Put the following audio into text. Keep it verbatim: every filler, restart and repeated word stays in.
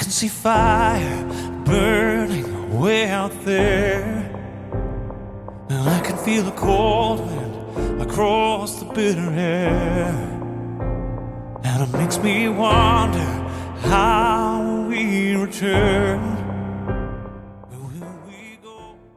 can see fire burning way out there, and I can feel the cold wind across the bitter air. And it makes me wonder how we return